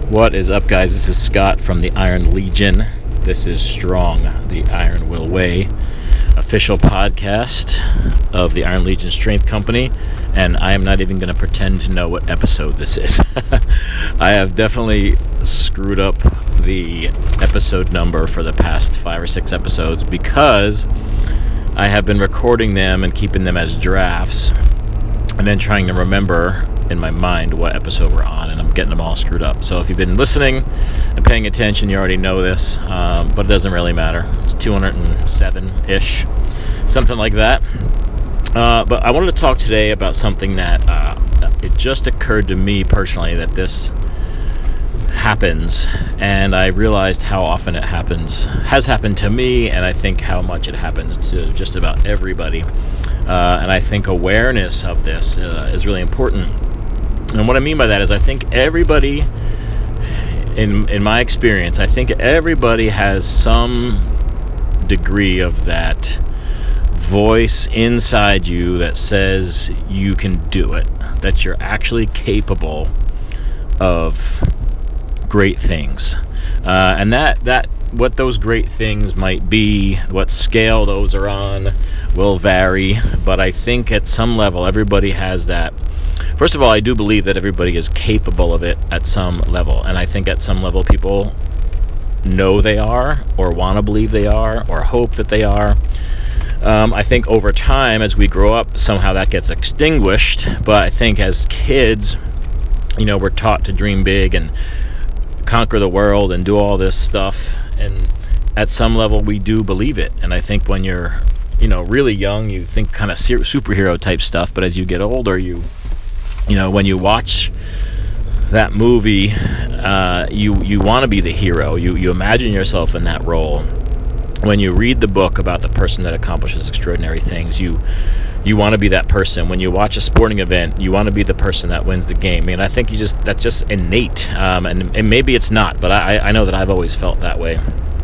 What is up, guys? This is Scott from the Iron Legion. This is Strong, the Iron Will Way, official podcast of the Iron Legion Strength Company, and I am not even going to pretend to know what episode this is. I have definitely screwed up the episode number for the past 5 or 6 episodes because I have been recording them and keeping them as drafts and then trying to remember in my mind what episode we're on, and I'm getting them all screwed up. So if you've been listening and paying attention, you already know this, but it doesn't really matter. It's 207-ish, something like that. But I wanted to talk today about something that it just occurred to me personally that this happens, and I realized how often it has happened to me, and I think how much it happens to just about everybody. And I think awareness of this is really important. And what I mean by that is I think everybody, in my experience, I think everybody has some degree of that voice inside you that says you can do it, that you're actually capable of great things. And that what those great things might be, what scale those are on, will vary. But I think at some level, everybody has that. First of all, I do believe that everybody is capable of it at some level. And I think at some level, people know they are, or want to believe they are, or hope that they are. I think over time, as we grow up, somehow that gets extinguished. But I think as kids, we're taught to dream big and conquer the world and do all this stuff. And at some level, we do believe it. And I think when you're, really young, you think kind of superhero type stuff. But as you get older, when you watch that movie, you want to be the hero. You imagine yourself in that role. When you read the book about the person that accomplishes extraordinary things, you want to be that person. When you watch a sporting event, you want to be the person that wins the game. I think that's just innate. And maybe it's not, but I know that I've always felt that way.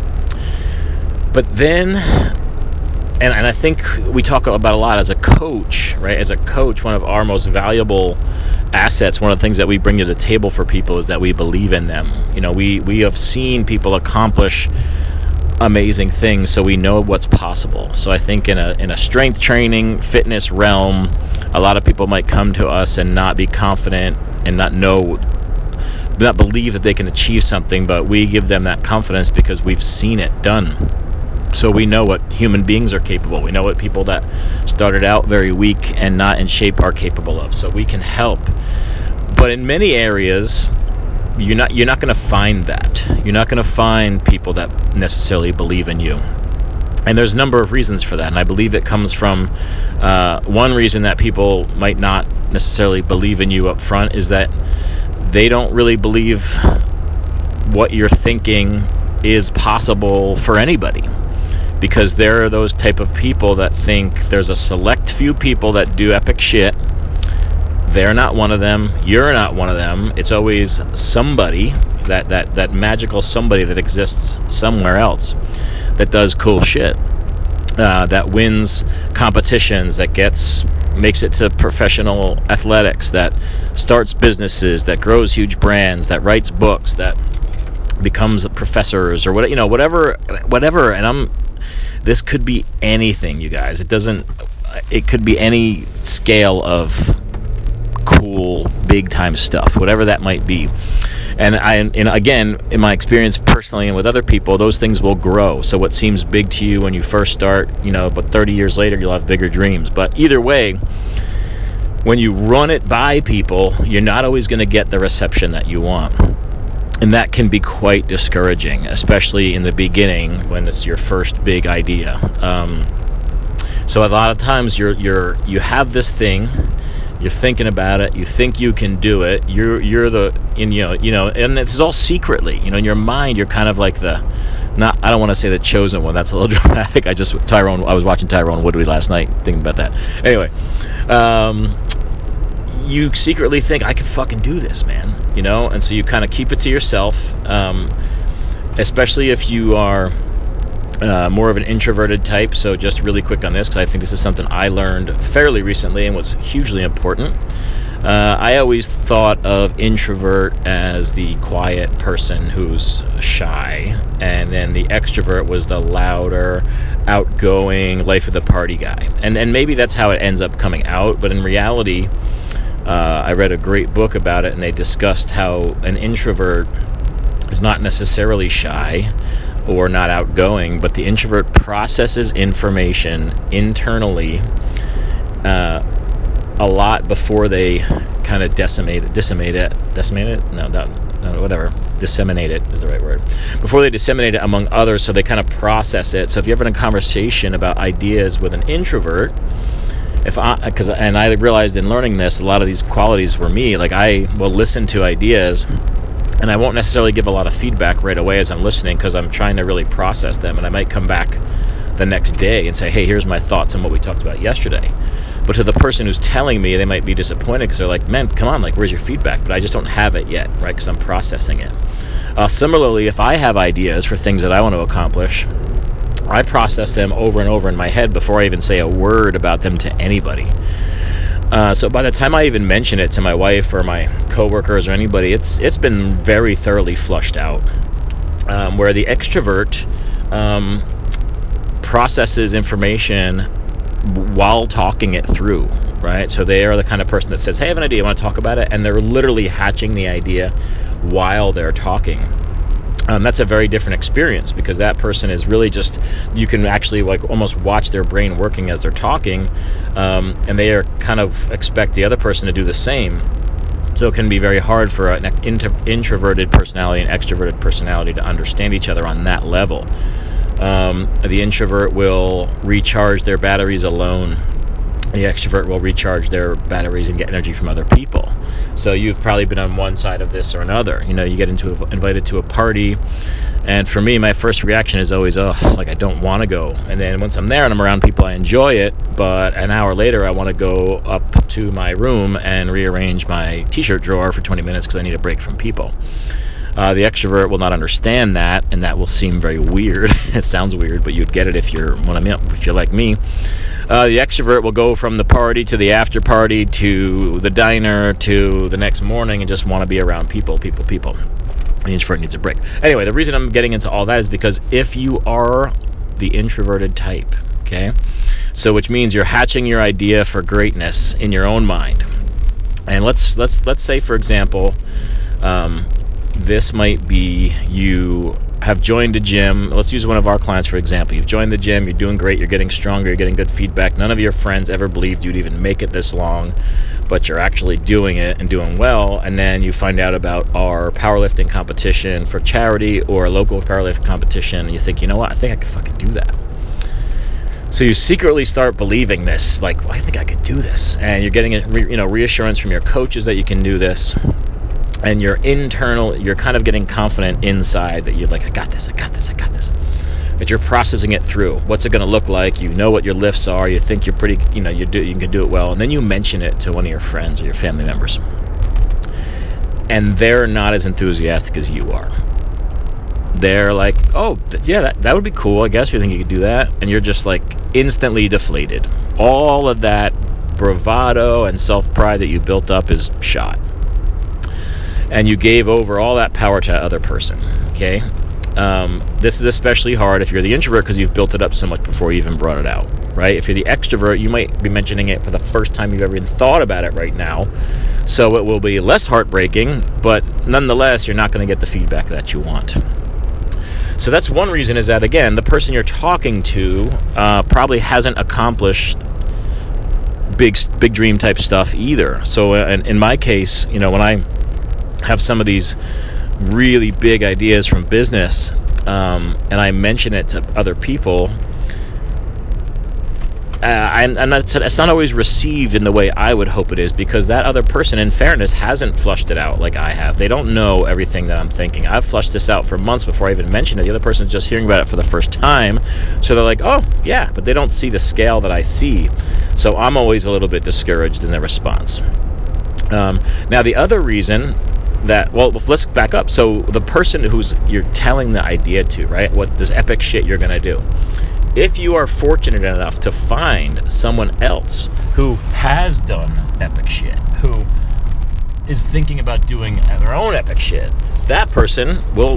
But then, and I think we talk about a lot as a coach, right? As a coach, one of our most valuable assets, one of the things that we bring to the table for people is that we believe in them. We have seen people accomplish amazing things, so we know what's possible. So I think in a strength training, fitness realm, a lot of people might come to us and not be confident and not believe that they can achieve something, but we give them that confidence because we've seen it done. So we know what human beings are capable. We know what people that started out very weak and not in shape are capable of. So we can help. But in many areas, you're not going to find that. You're not going to find people that necessarily believe in you. And there's a number of reasons for that. And I believe it comes from one reason that people might not necessarily believe in you up front is that they don't really believe what you're thinking is possible for anybody. Because there are those type of people that think there's a select few people that do epic shit. They're not one of them. You're not one of them. It's always somebody, that magical somebody that exists somewhere else that does cool shit, that wins competitions, that makes it to professional athletics, that starts businesses, that grows huge brands, that writes books, that becomes professors or whatever. And this could be anything, you guys. It could be any scale of cool, big time stuff, whatever that might be. And again, in my experience personally and with other people, those things will grow. So what seems big to you when you first start, but 30 years later, you'll have bigger dreams. But either way, when you run it by people, you're not always going to get the reception that you want. And that can be quite discouraging, especially in the beginning when it's your first big idea. So a lot of times you have this thing, you're thinking about it, you think you can do it. And this is all secretly. In your mind, you're kind of like I don't want to say the chosen one. That's a little dramatic. I was watching Tyrone Woodley last night, thinking about that. Anyway, you secretly think, I can fucking do this, man, and so you kind of keep it to yourself, especially if you are more of an introverted type. So just really quick on this, because I think this is something I learned fairly recently and was hugely important. I always thought of introvert as the quiet person who's shy, and then the extrovert was the louder, outgoing, life of the party guy. And maybe that's how it ends up coming out, but in reality, I read a great book about it, and they discussed how an introvert is not necessarily shy or not outgoing, but the introvert processes information internally a lot before they kind of disseminate it is the right word, before they disseminate it among others, so they kind of process it. So if you're having a conversation about ideas with an introvert, and I realized in learning this, a lot of these qualities were me. Like, I will listen to ideas, and I won't necessarily give a lot of feedback right away as I'm listening, because I'm trying to really process them, and I might come back the next day and say, hey, here's my thoughts on what we talked about yesterday. But to the person who's telling me, they might be disappointed because they're like, man, come on, like, where's your feedback? But I just don't have it yet, right, because I'm processing it. Similarly, if I have ideas for things that I want to accomplish, I process them over and over in my head before I even say a word about them to anybody. So by the time I even mention it to my wife or my coworkers or anybody, it's been very thoroughly flushed out. Where the extrovert processes information while talking it through, right? So they are the kind of person that says, hey, I have an idea, I want to talk about it, and they're literally hatching the idea while they're talking. That's a very different experience, because that person is really just, you can actually like almost watch their brain working as they're talking, and they are kind of expect the other person to do the same. So it can be very hard for an introverted personality and extroverted personality to understand each other on that level. The introvert will recharge their batteries alone. The extrovert will recharge their batteries and get energy from other people. So you've probably been on one side of this or another. You know, you get invited to a party, and for me, my first reaction is always, like, I don't want to go. And then once I'm there and I'm around people, I enjoy it, but an hour later, I want to go up to my room and rearrange my t-shirt drawer for 20 minutes because I need a break from people. The extrovert will not understand that, and that will seem very weird. It sounds weird, but you'd get it if you're like me. The extrovert will go from the party to the after party to the diner to the next morning and just want to be around people. The introvert needs a break. Anyway, the reason I'm getting into all that is because if you are the introverted type, okay, so which means you're hatching your idea for greatness in your own mind, and let's say, for example, this might be you have joined a gym. Let's use one of our clients, for example. You've joined the gym, you're doing great, you're getting stronger, you're getting good feedback. None of your friends ever believed you'd even make it this long, but you're actually doing it and doing well. And then you find out about our powerlifting competition for charity or a local powerlifting competition, and you think, you know what, I think I could fucking do that. So you secretly start believing this, like, well, I think I could do this. And you're getting reassurance from your coaches that you can do this. And you're kind of getting confident inside that you're like, I got this. But you're processing it through. What's it going to look like? You know what your lifts are. You think you're pretty, you can do it well. And then you mention it to one of your friends or your family members. And they're not as enthusiastic as you are. They're like, oh, yeah, that would be cool, I guess, if you think you could do that. And you're just like instantly deflated. All of that bravado and self-pride that you built up is shot. And you gave over all that power to that other person, okay? This is especially hard if you're the introvert because you've built it up so much before you even brought it out, right? If you're the extrovert, you might be mentioning it for the first time you've ever even thought about it right now. So it will be less heartbreaking, but nonetheless, you're not going to get the feedback that you want. So that's one reason, is that, again, the person you're talking to probably hasn't accomplished big dream type stuff either. So in my case, when I have some of these really big ideas from business, and I mention it to other people, it's not always received in the way I would hope it is, because that other person, in fairness, hasn't flushed it out like I have. They don't know everything that I'm thinking. I've flushed this out for months before I even mention it. The other person's just hearing about it for the first time, so they're like, oh, yeah, but they don't see the scale that I see. So I'm always a little bit discouraged in their response. Now, the other reason let's back up. So the person you're telling the idea to, right? What this epic shit you're going to do. If you are fortunate enough to find someone else who has done epic shit, who is thinking about doing their own epic shit, that person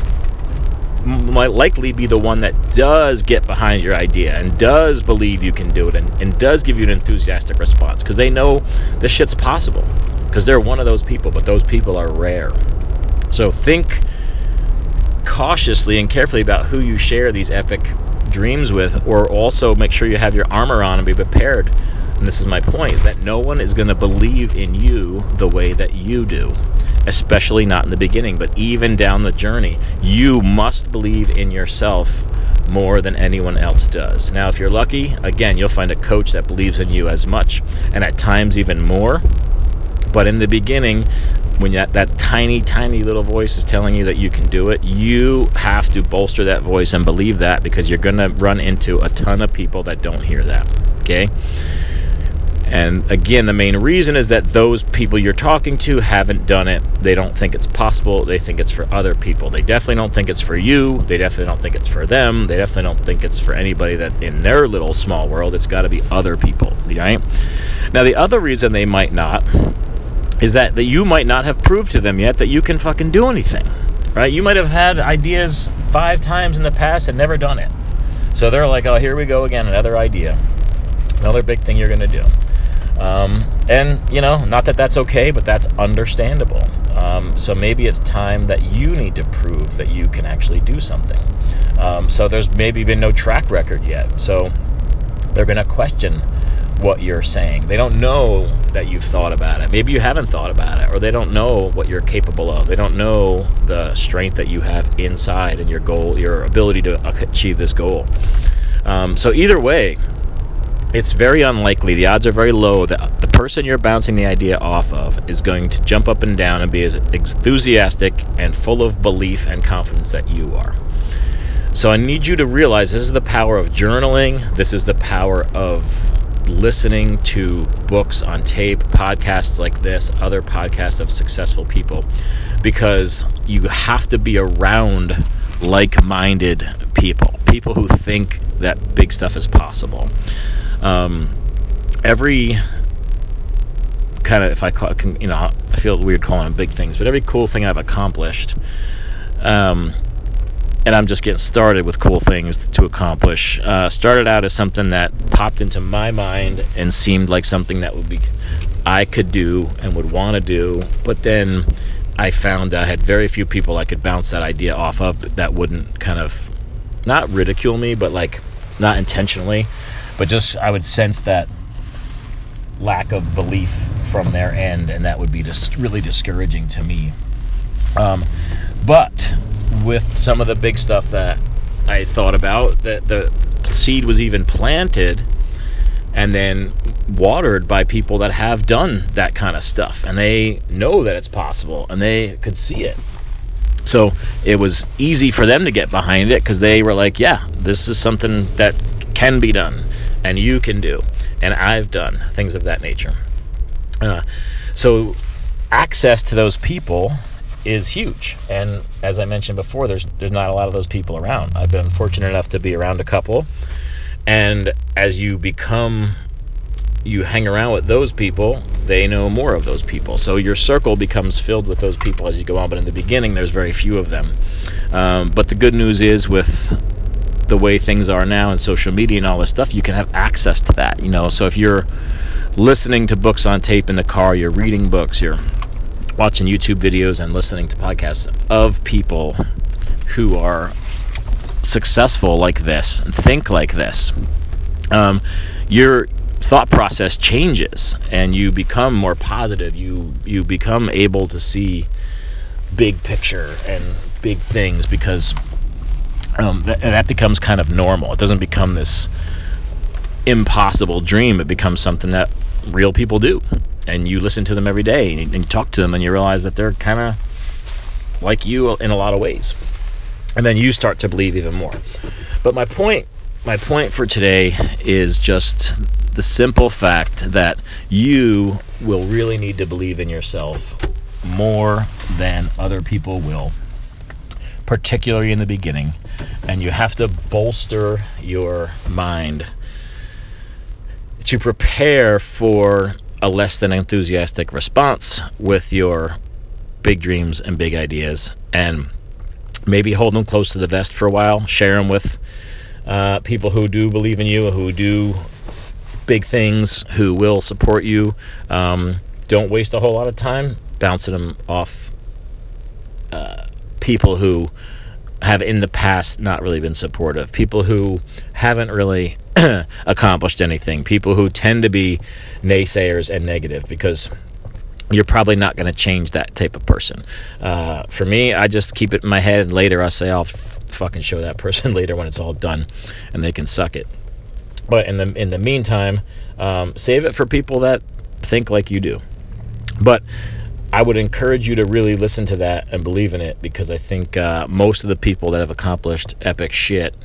might likely be the one that does get behind your idea and does believe you can do it and does give you an enthusiastic response because they know this shit's possible, because they're one of those people, but those people are rare. So think cautiously and carefully about who you share these epic dreams with, or also make sure you have your armor on and be prepared. And this is my point, is that no one is going to believe in you the way that you do, especially not in the beginning, but even down the journey. You must believe in yourself more than anyone else does. Now, if you're lucky, again, you'll find a coach that believes in you as much, and at times even more. But in the beginning, when that tiny, tiny little voice is telling you that you can do it, you have to bolster that voice and believe that, because you're going to run into a ton of people that don't hear that, okay? And again, the main reason is that those people you're talking to haven't done it. They don't think it's possible. They think it's for other people. They definitely don't think it's for you. They definitely don't think it's for them. They definitely don't think it's for anybody that in their little small world. It's got to be other people, right? Now, the other reason they might not is that you might not have proved to them yet that you can fucking do anything, right? You might have had ideas 5 times in the past and never done it. So they're like, oh, here we go again, another idea, another big thing you're going to do. And, not that that's okay, but that's understandable. So maybe it's time that you need to prove that you can actually do something. So there's maybe been no track record yet. So they're going to question what you're saying. They don't know that you've thought about it. Maybe you haven't thought about it, or they don't know what you're capable of. They don't know the strength that you have inside and your goal, your ability to achieve this goal. So either way, it's very unlikely, the odds are very low, that the person you're bouncing the idea off of is going to jump up and down and be as enthusiastic and full of belief and confidence that you are. So I need you to realize this is the power of journaling. This is the power of listening to books on tape, podcasts like this, other podcasts of successful people, because you have to be around like-minded people who think that big stuff is possible. Every kind of, I feel weird calling them big things, but every cool thing I've accomplished, and I'm just getting started with cool things to accomplish, started out as something that popped into my mind and seemed like something that I could do and would want to do, but then I found I had very few people I could bounce that idea off of that wouldn't kind of, not ridicule me, but like, not intentionally, but just I would sense that lack of belief from their end, and that would be just really discouraging to me. But with some of the big stuff that I thought about, that the seed was even planted and then watered by people that have done that kind of stuff, and they know that it's possible and they could see it. So it was easy for them to get behind it, because they were like, yeah, this is something that can be done and you can do, and I've done things of that nature. So access to those people is huge, and as I mentioned before, there's not a lot of those people around. I've been fortunate enough to be around a couple, and as you hang around with those people, they know more of those people, so your circle becomes filled with those people as you go on. But in the beginning, there's very few of them. But the good news is, with the way things are now and social media and all this stuff, you can have access to that, so if you're listening to books on tape in the car, you're reading books, you're watching YouTube videos and listening to podcasts of people who are successful like this and think like this, your thought process changes and you become more positive. You become able to see big picture and big things, because that becomes kind of normal. It doesn't become this impossible dream. It becomes something that real people do, and you listen to them every day and you talk to them and you realize that they're kind of like you in a lot of ways, and then you start to believe even more. But my point for today is just the simple fact that you will really need to believe in yourself more than other people will, particularly in the beginning, and you have to bolster your mind to prepare for a less than enthusiastic response with your big dreams and big ideas, and maybe hold them close to the vest for a while. Share them with people who do believe in you, who do big things, who will support you. Don't waste a whole lot of time bouncing them off people who have in the past not really been supportive, people who haven't really accomplished anything, people who tend to be naysayers and negative, because you're probably not going to change that type of person. For me, I just keep it in my head, and later I say I'll fucking show that person later when it's all done and they can suck it. But in the meantime, save it for people that think like you do. But I would encourage you to really listen to that and believe in it, because I think most of the people that have accomplished epic shit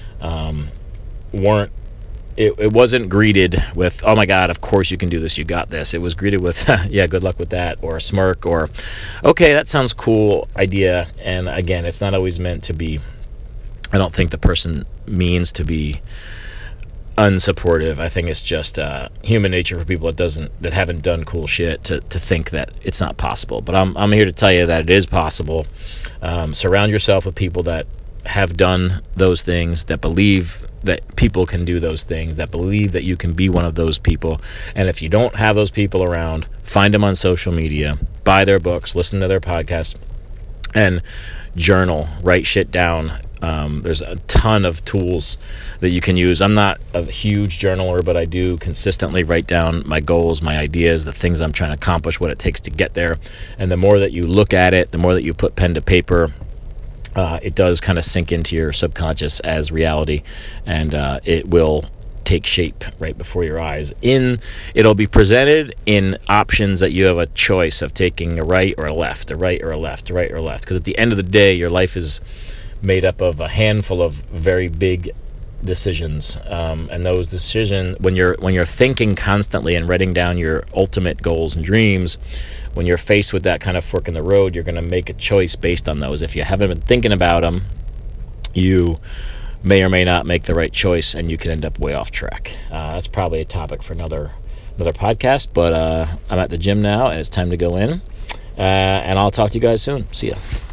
weren't. It wasn't greeted with, oh my God, of course you can do this, you got this. It was greeted with, yeah, good luck with that, or a smirk, or, okay, that sounds cool idea. And again, it's not always meant to be, I don't think the person means to be unsupportive. I think it's just human nature for people that haven't done cool shit to think that it's not possible. But I'm here to tell you that it is possible. Surround yourself with people that have done those things, that believe that people can do those things, that believe that you can be one of those people. And if you don't have those people around, find them on social media, buy their books, listen to their podcasts, and journal, write shit down. There's a ton of tools that you can use. I'm not a huge journaler, but I do consistently write down my goals, my ideas, the things I'm trying to accomplish, what it takes to get there. And the more that you look at it, the more that you put pen to paper, it does kind of sink into your subconscious as reality, and it will take shape right before your eyes. It'll be presented in options that you have a choice of taking a right or a left, a right or a left, a right or a left. Because at the end of the day, your life is made up of a handful of very big decisions, and those decisions, when you're thinking constantly and writing down your ultimate goals and dreams, when you're faced with that kind of fork in the road, you're going to make a choice based on those. If you haven't been thinking about them, you may or may not make the right choice, and you can end up way off track. That's probably a topic for another podcast, but I'm at the gym now, and it's time to go in, and I'll talk to you guys soon. See ya.